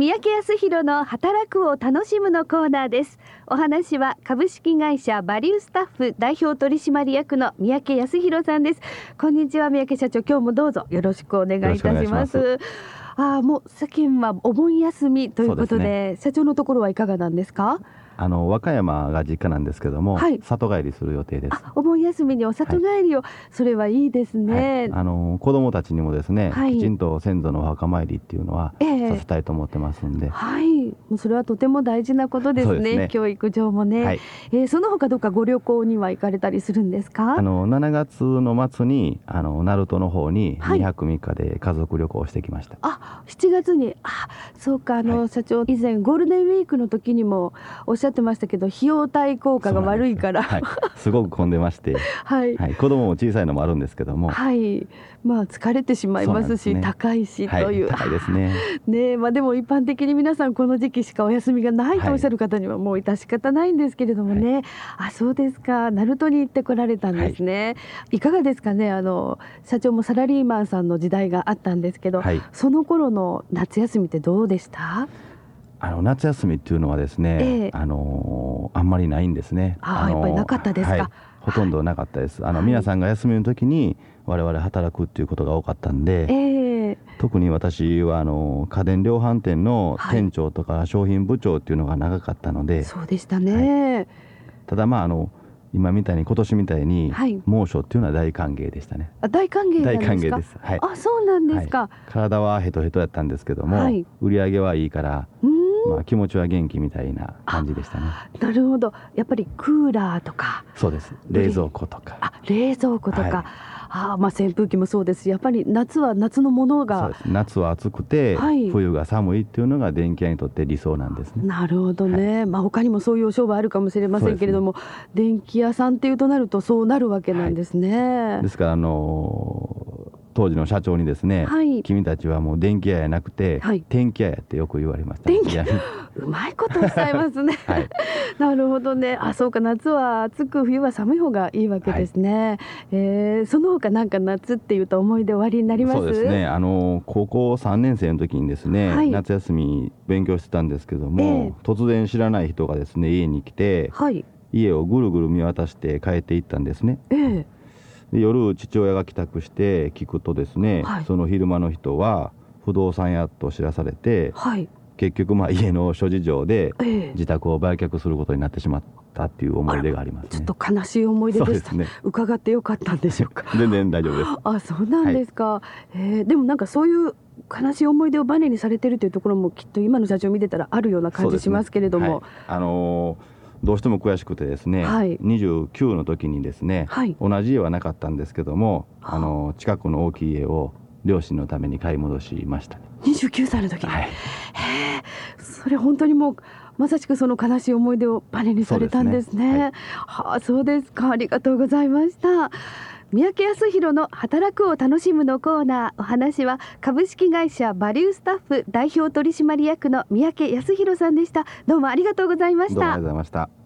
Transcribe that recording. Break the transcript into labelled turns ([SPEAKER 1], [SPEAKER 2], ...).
[SPEAKER 1] 三宅康弘の働くを楽しむのコーナーです。お話は株式会社バリュースタッフ代表取締役の三宅康弘さんです。こんにちは三宅社長、今日もどうぞよろしくお願いいたします。もう世間はお盆休みということで、社長のところはいかがなんですか？
[SPEAKER 2] 和歌山が実家なんですけども、里帰りする予定です。
[SPEAKER 1] お盆休みにお里帰りを、それはいいですね。
[SPEAKER 2] 子供たちにもですね、きちんと先祖のお墓参りっていうのはさせたいと思ってますんで、
[SPEAKER 1] それはとても大事なことですね。教育上もね、その他どうかご旅行には行かれたりするんですか
[SPEAKER 2] ？7月の末に鳴門の方に2泊3日で家族旅行をしてきました。
[SPEAKER 1] 7月にそうか、社長以前ゴールデンウィークの時にもおっしゃってましたけど、費用対効果が悪いから、
[SPEAKER 2] すごく混んでまして、子供も小さいのもあるんですけども、
[SPEAKER 1] 疲れてしまいますし、高いしという、
[SPEAKER 2] 高いですね。
[SPEAKER 1] でも一般的に皆さんこの時期しかお休みがないとおっしゃる方にはもう致し方ないんですけれどもね、そうですか、鳴門に行ってこられたんですね。いかがですかね。社長もサラリーマンさんの時代があったんですけど、その頃の夏休みってどうでした？
[SPEAKER 2] 夏休みっていうのはですね、あんまりないんですね。
[SPEAKER 1] やっぱりなかったですか？
[SPEAKER 2] ほとんどなかったです。皆さんが休みの時に我々働くっていうことが多かったんで、特に私は家電量販店の店長とか商品部長っていうのが長かったので、
[SPEAKER 1] そうでしたね。
[SPEAKER 2] ただ今みたいに今年みたいに猛暑っていうのは大歓迎でしたね。
[SPEAKER 1] 大歓迎なんですか？
[SPEAKER 2] 大歓迎です。
[SPEAKER 1] そうなんですか。
[SPEAKER 2] 体はヘトヘトやったんですけども、売り上げはいいから気持ちは元気みたいな感じでしたね。な
[SPEAKER 1] るほど。やっぱりクーラーとか。
[SPEAKER 2] そうです。冷蔵庫とか。
[SPEAKER 1] 冷蔵庫とか。扇風機もそうですし、やっぱり夏は夏のものが。
[SPEAKER 2] そうです。夏は暑くて、冬が寒いっていうのが電気屋にとって理想なんですね。
[SPEAKER 1] なるほどね。他にもそういうお商売あるかもしれませんけれども、電気屋さんっていうとなるとそうなるわけなんですね。
[SPEAKER 2] ですから当時の社長にですね、君たちはもう電気屋やなくて、天気屋やってよく言われました。
[SPEAKER 1] うまいことおっしゃいますね。なるほどね。そうか、夏は暑く冬は寒い方がいいわけですね。その他なんか夏っていうと思い出終わりになります？
[SPEAKER 2] そうですね。高校3年生の時にですね、夏休み勉強してたんですけども、突然知らない人がですね家に来て、家をぐるぐる見渡して帰っていったんですね。で夜父親が帰宅して聞くとですね、その昼間の人は不動産屋と知らされて、結局家の諸事情で自宅を売却することになってしまったっていう思い出がありますね。
[SPEAKER 1] ちょっと悲しい思い出でした。伺ってよかったんでしょうか？
[SPEAKER 2] 全然大丈夫です。
[SPEAKER 1] そうなんですか。でもなんかそういう悲しい思い出をバネにされてるというところもきっと今の社長を見てたらあるような感じしますけれども、
[SPEAKER 2] どうしても悔しくてですね、29の時にですね、同じ家はなかったんですけども、近くの大きい家を両親のために買い戻しました。
[SPEAKER 1] 29歳の時に、それ本当にもうまさしくその悲しい思い出をバネにされたんですね。そうですか。ありがとうございました。三宅康弘の働くを楽しむのコーナー、お話は株式会社バリュースタッフ代表取締役の三宅康弘さんでした。どうもありがとうございました。
[SPEAKER 2] どうもありがとうございました。